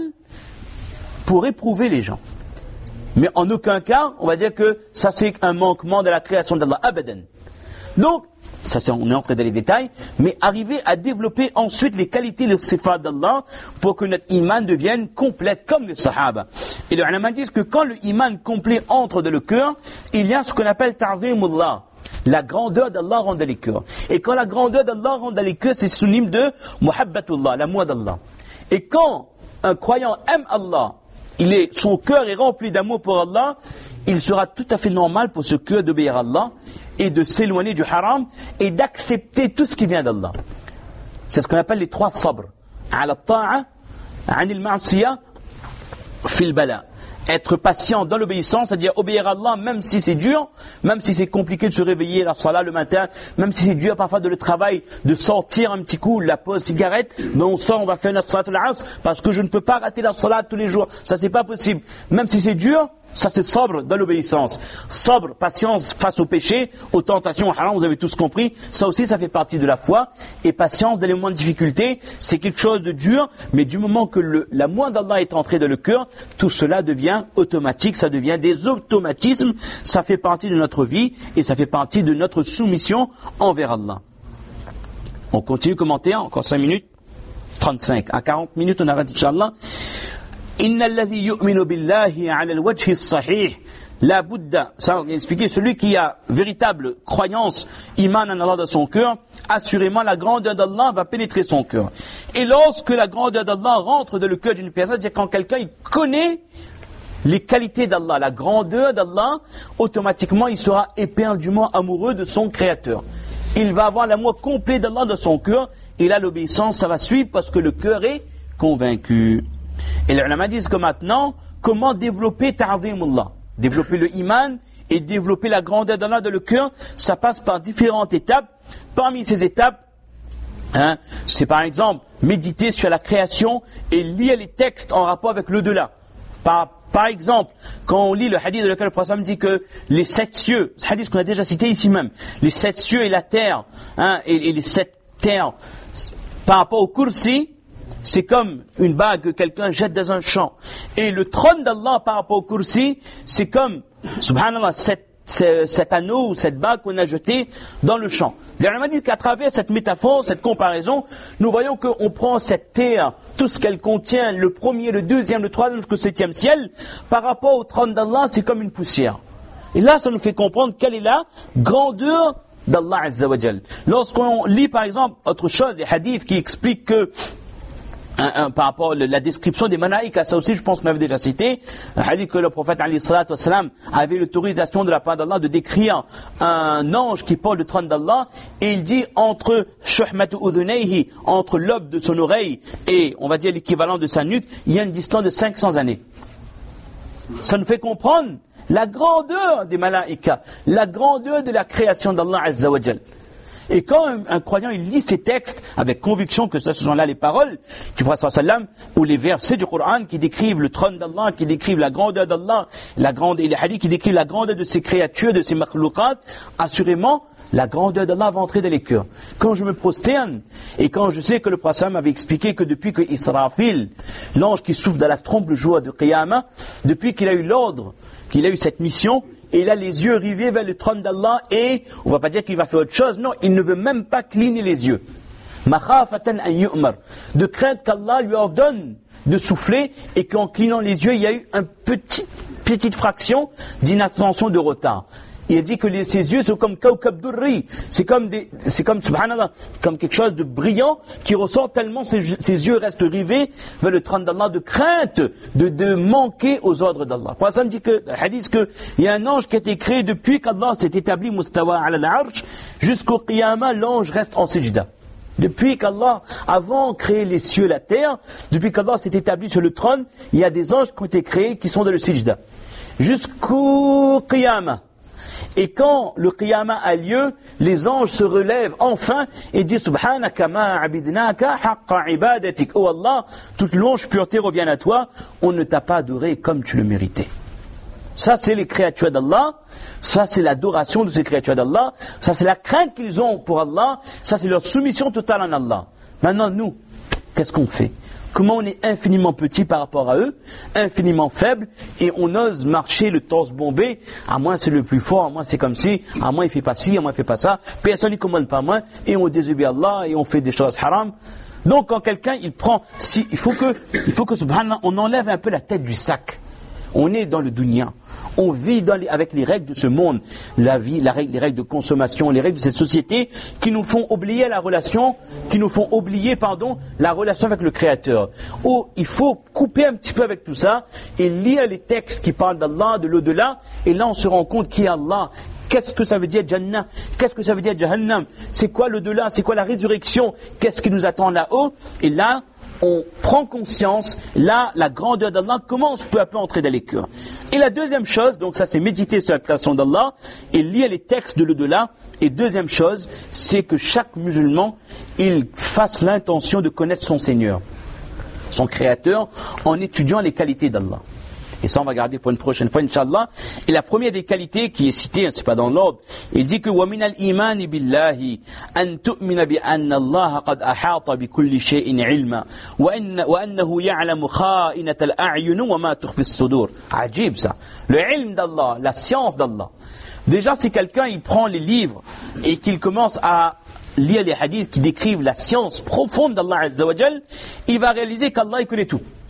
pour éprouver les gens. Mais en aucun cas, on va dire que ça c'est un manquement de la création d'Allah. Abadan. Donc, ça c'est, on est entré dans les détails, mais arriver à développer ensuite les qualités, les sifat d'Allah, pour que notre iman devienne complète comme les sahaba. Et les ulama disent que quand le iman complet entre dans le cœur, il y a ce qu'on appelle ta'zimullah. La grandeur d'Allah rentre dans les cœurs. Et quand la grandeur d'Allah rentre dans les cœurs, c'est synonyme de muhabbatullah, l'amour d'Allah. Et quand un croyant aime Allah, il est, son cœur est rempli d'amour pour Allah, il sera tout à fait normal pour ce cœur d'obéir à Allah et de s'éloigner du haram et d'accepter tout ce qui vient d'Allah. C'est ce qu'on appelle les trois sabrs. Ala ta'a, anil ma'asiyah, fil bala. Être patient dans l'obéissance, c'est-à-dire obéir à Allah même si c'est dur, même si c'est compliqué de se réveiller la salat le matin, même si c'est dur parfois de le travail, de sortir un petit coup, la pause cigarette, mais on sort, on va faire notre salat al-asr, parce que je ne peux pas rater la salat tous les jours, ça c'est pas possible. Même si c'est dur, ça c'est sobre dans l'obéissance. Sobre, patience face au péché, aux tentations, au haram, vous avez tous compris, ça aussi ça fait partie de la foi, et patience dans les moments de difficulté, c'est quelque chose de dur, mais du moment que le, l'amour d'Allah est entré dans le cœur, tout cela devient automatique, ça devient des automatismes, ça fait partie de notre vie, et ça fait partie de notre soumission envers Allah. On continue commentaire, encore cinq minutes, trente-cinq, à quarante minutes on arrête, Inch'Allah. إن الذي يؤمن بالله على الوجه الصحيح la Bouddha, ça on vient expliquer, celui qui a véritable croyance, iman en Allah dans son cœur, assurément la grandeur d'Allah va pénétrer son cœur. Et lorsque la grandeur d'Allah rentre dans le cœur d'une personne, c'est-à-dire quand quelqu'un il connaît les qualités d'Allah, la grandeur d'Allah, automatiquement il sera éperdument amoureux de son Créateur. Il va avoir l'amour complet d'Allah dans son cœur, et là l'obéissance ça va suivre parce que le cœur est convaincu. Et les ulama disent que maintenant, comment développer ta'zimullah, développer le iman et développer la grandeur d'Allah dans le cœur, ça passe par différentes étapes. Parmi ces étapes, hein, c'est par exemple méditer sur la création et lire les textes en rapport avec l'au-delà. Par, par exemple, quand on lit le hadith dans lequel le prophète dit que les sept cieux, ce hadith qu'on a déjà cité ici même, les sept cieux et la terre, hein, et, et les sept terres, par rapport au kursi, c'est comme une bague que quelqu'un jette dans un champ. Et le trône d'Allah par rapport au kursi, c'est comme, subhanallah, cet, cet anneau ou cette bague qu'on a jeté dans le champ. Les ulama disent qu'à travers cette métaphore, cette comparaison, nous voyons qu'on prend cette terre, tout ce qu'elle contient, le premier, le deuxième, le troisième, jusqu'au septième ciel, par rapport au trône d'Allah, c'est comme une poussière. Et là, ça nous fait comprendre quelle est la grandeur d'Allah Azza wa Jal. Lorsqu'on lit par exemple autre chose, des hadiths qui expliquent que Un, un, par rapport à la description des malaïkas, ça aussi je pense qu'on avait déjà cité, un hadith que le prophète alayhi salatu wassalam avait l'autorisation de la part d'Allah de décrire un ange qui porte le trône d'Allah, et il dit entre shuhmatu udhunayhi, entre l'aube de son oreille et on va dire l'équivalent de sa nuque, il y a une distance de cinq cents années. Ça nous fait comprendre la grandeur des malaïkas, la grandeur de la création d'Allah Azza wa Jal. Et quand un, un croyant il lit ces textes avec conviction que ce sont là les paroles du prophète sallam ou les versets du Coran qui décrivent le trône d'Allah, qui décrivent la grandeur d'Allah, la grande et les hadiths qui décrivent la grandeur de ses créatures, de ses makhlouqat, assurément la grandeur d'Allah va entrer dans les cœurs. Quand je me prosterne et quand je sais que le prophète m'avait expliqué que depuis que Israfil, l'ange qui souffle dans la trompe le jour de Qiyamah, depuis qu'il a eu l'ordre, qu'il a eu cette mission, et il a les yeux rivés vers le trône d'Allah, et on ne va pas dire qu'il va faire autre chose, non, il ne veut même pas cligner les yeux. Makhafatan an yu'mar, de crainte qu'Allah lui ordonne de souffler, et qu'en clignant les yeux, il y a eu une petite, petite fraction d'inattention de retard. Il a dit que les, ses yeux sont comme kawkab durri, c'est comme des, c'est comme subhanallah, comme quelque chose de brillant qui ressort tellement ses, ses yeux restent rivés vers le trône d'Allah de crainte de, de manquer aux ordres d'Allah. Pour ça, on dit que, le hadith que il y a un ange qui a été créé depuis qu'Allah s'est établi mustawa ala al-arsh jusqu'au qiyamah, l'ange reste en sijda. Depuis qu'Allah, avant de créer les cieux et la terre, depuis qu'Allah s'est établi sur le trône, il y a des anges qui ont été créés qui sont dans le sijda. Jusqu'au qiyamah. Et quand le qiyamah a lieu, les anges se relèvent enfin et disent Subhanaka ma abidnaka haqqa ibadatik. Oh Allah, toute louange, pureté revient à toi, on ne t'a pas adoré comme tu le méritais. Ça c'est les créatures d'Allah, ça c'est l'adoration de ces créatures d'Allah, ça c'est la crainte qu'ils ont pour Allah, ça c'est leur soumission totale en Allah. Maintenant nous, qu'est-ce qu'on fait ? Comment on est infiniment petit par rapport à eux, infiniment faible, et on ose marcher le torse bombé, à moins c'est le plus fort, à moins c'est comme si, à moins il fait pas ci, à moins il fait pas ça, personne ne commande pas moins, et on désobéit à Allah, et on fait des choses haram. Donc quand quelqu'un, il prend, si, il faut que, il faut que, subhanallah, on enlève un peu la tête du sac. On est dans le dunya. On vit dans les, avec les règles de ce monde, la vie, la règle, les règles de consommation, les règles de cette société qui nous font oublier la relation, qui nous font oublier, pardon, la relation avec le Créateur. Oh, il faut couper un petit peu avec tout ça et lire les textes qui parlent d'Allah, de l'au-delà, et là on se rend compte qui est Allah. Qu'est-ce que ça veut dire Jannah? Qu'est-ce que ça veut dire Jahannam? C'est quoi l'au-delà? C'est quoi la résurrection? Qu'est-ce qui nous attend là-haut? Et là, on prend conscience, là, la grandeur d'Allah commence peu à peu à entrer dans les cœurs. Et la deuxième chose, donc ça c'est méditer sur la création d'Allah et lire les textes de l'au-delà. Et deuxième chose, c'est que chaque musulman, il fasse l'intention de connaître son Seigneur, son Créateur, en étudiant les qualités d'Allah. Et ça, on va garder pour une prochaine fois, Inch'Allah. Et la première des qualités qui est citée, hein, c'est pas dans l'ordre, il dit que وَمِنَ الْإِيمَانِ بِاللَّهِ أَن تُؤْمِنَ بِأَنَّ اللَّهَ قَدْ أَحَاطَ بِكُلِّ شَيْءٍ عِلْمًا وَأَنَّهُ يَعْلَمُ خَائِنَةَ الْأَعْيُنِ وَمَا تُخْفِي الصُّدُورِ. Ajib ça. Le ilm d'Allah, la science d'Allah. Déjà, si quelqu'un, il prend les livres et qu'il commence à lire les hadiths qui décrivent la science profonde d'Allah Azza wa Jal, il va réaliser qu'Allah, il connaît tout.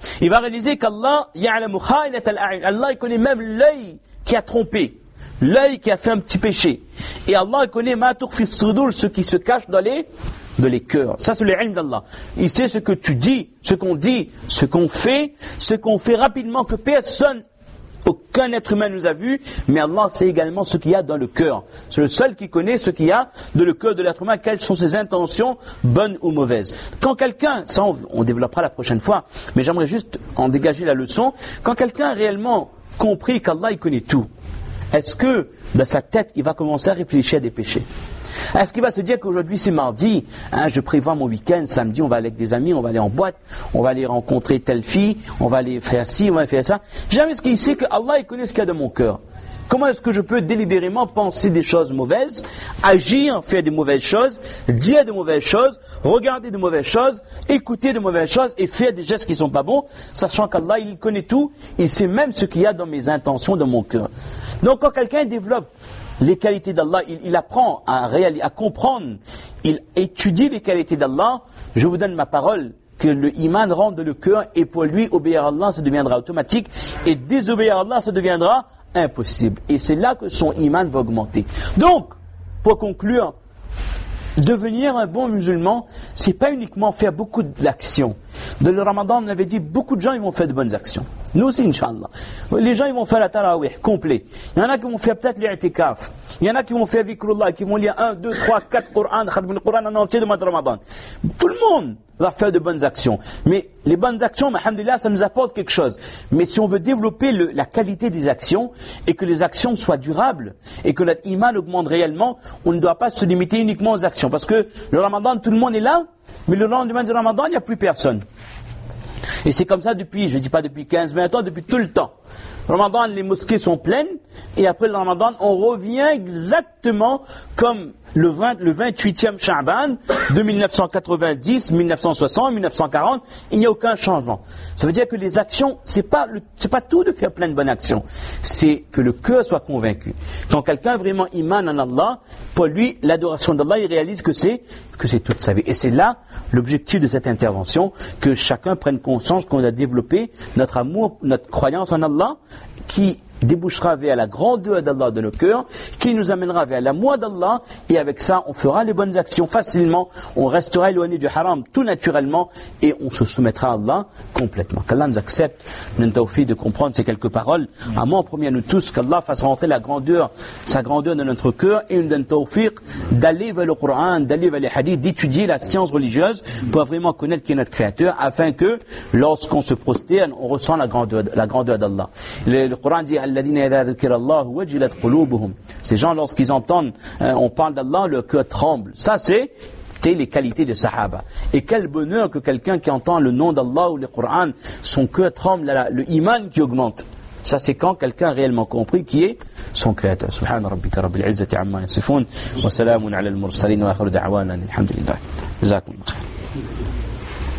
Il va réaliser qu'Allah, ya'lamu kha'inat al-a'yun. Allah, il connaît même l'œil qui a trompé, l'œil qui a fait un petit péché. Et Allah, il connaît ma tukhfi as-sudur, ce qui se cache dans les, dans les cœurs. Ça, c'est le ilm d'Allah. Il sait ce que tu dis, ce qu'on dit, ce qu'on fait, ce qu'on fait rapidement, que personne, aucun être humain nous a vu, mais Allah sait également ce qu'il y a dans le cœur. C'est le seul qui connaît ce qu'il y a dans le cœur de l'être humain, quelles sont ses intentions, bonnes ou mauvaises. Quand quelqu'un, ça on, on développera la prochaine fois, mais j'aimerais juste en dégager la leçon, quand quelqu'un a réellement compris qu'Allah il connaît tout, est-ce que dans sa tête il va commencer à réfléchir à des péchés? Est-ce qu'il va se dire qu'aujourd'hui c'est mardi, hein, je prévois mon week-end, samedi on va aller avec des amis, on va aller en boîte, on va aller rencontrer telle fille, on va aller faire ci, on va faire ça. Jamais est-ce qu'il sait que Allah il connaît ce qu'il y a dans mon cœur. Comment est-ce que je peux délibérément penser des choses mauvaises, agir, faire des mauvaises choses, dire de mauvaises choses, regarder de mauvaises choses, écouter de mauvaises choses et faire des gestes qui ne sont pas bons, sachant qu'Allah il connaît tout, il sait même ce qu'il y a dans mes intentions, dans mon cœur. Donc quand quelqu'un développe les qualités d'Allah, il, il apprend à, réaliser, à comprendre, il étudie les qualités d'Allah, je vous donne ma parole, que le iman rentre dans le cœur et pour lui, obéir à Allah, ça deviendra automatique et désobéir à Allah, ça deviendra impossible. Et c'est là que son iman va augmenter. Donc, pour conclure, devenir un bon musulman, c'est pas uniquement faire beaucoup d'actions. Dans le Ramadan, on avait dit beaucoup de gens ils vont faire de bonnes actions. Nous aussi, Inch'Allah. Les gens ils vont faire la tarawih complet. Il y en a qui vont faire peut-être l'i'tikaf. Il y en a qui vont faire dhikrullah, qui vont lire un, deux, trois, quatre Qur'an, khatm al-Qur'an en entier de mois de Ramadan. Tout le monde va faire de bonnes actions. Mais les bonnes actions, alhamdulillah, ça nous apporte quelque chose. Mais si on veut développer le, la qualité des actions et que les actions soient durables et que notre iman augmente réellement, on ne doit pas se limiter uniquement aux actions. Parce que le Ramadan, tout le monde est là, mais le lendemain du Ramadan, il n'y a plus personne. Et c'est comme ça depuis, je ne dis pas depuis quinze vingt ans, depuis tout le temps. Le Ramadan, les mosquées sont pleines, et après le Ramadan, on revient exactement comme le, vingt, le vingt-huitième Sha'ban de mille neuf cent quatre-vingt-dix, mille neuf cent soixante, mille neuf cent quarante, il n'y a aucun changement. Ça veut dire que les actions, c'est pas le, c'est pas tout de faire plein de bonnes actions, c'est que le cœur soit convaincu. Quand quelqu'un a vraiment iman en Allah, pour lui, l'adoration d'Allah, il réalise que c'est que c'est toute sa vie. Et c'est là l'objectif de cette intervention, que chacun prenne conscience qu'on a développé notre amour, notre croyance en Allah, qui débouchera vers la grandeur d'Allah de nos cœurs, qui nous amènera vers l'amour d'Allah, et avec ça, on fera les bonnes actions facilement, on restera éloigné du haram tout naturellement, et on se soumettra à Allah complètement. Qu'Allah nous accepte, nous tawfiq de comprendre ces quelques paroles. À moi, en premier, à nous tous, qu'Allah fasse rentrer la grandeur, sa grandeur dans notre cœur, et nous donne tawfiq d'aller vers le Coran, d'aller vers les hadiths, d'étudier la science religieuse, pour vraiment connaître qui est notre Créateur, afin que, lorsqu'on se prosterne, on ressent la grandeur, la grandeur d'Allah. Le, le Coran dit, ces gens, lorsqu'ils entendent, hein, on parle d'Allah, le cœur tremble. Ça, c'est les qualités des Sahaba. Et quel bonheur que quelqu'un qui entend le nom d'Allah ou le Coran, son cœur tremble, le iman qui augmente. Ça, c'est quand quelqu'un a réellement compris qui est son Créateur. Subhana rabbika rabbil izzati amma yasifun wa salamun ala al-mursalin wa akhiru da'wana alhamdulillah. Jazakumullah.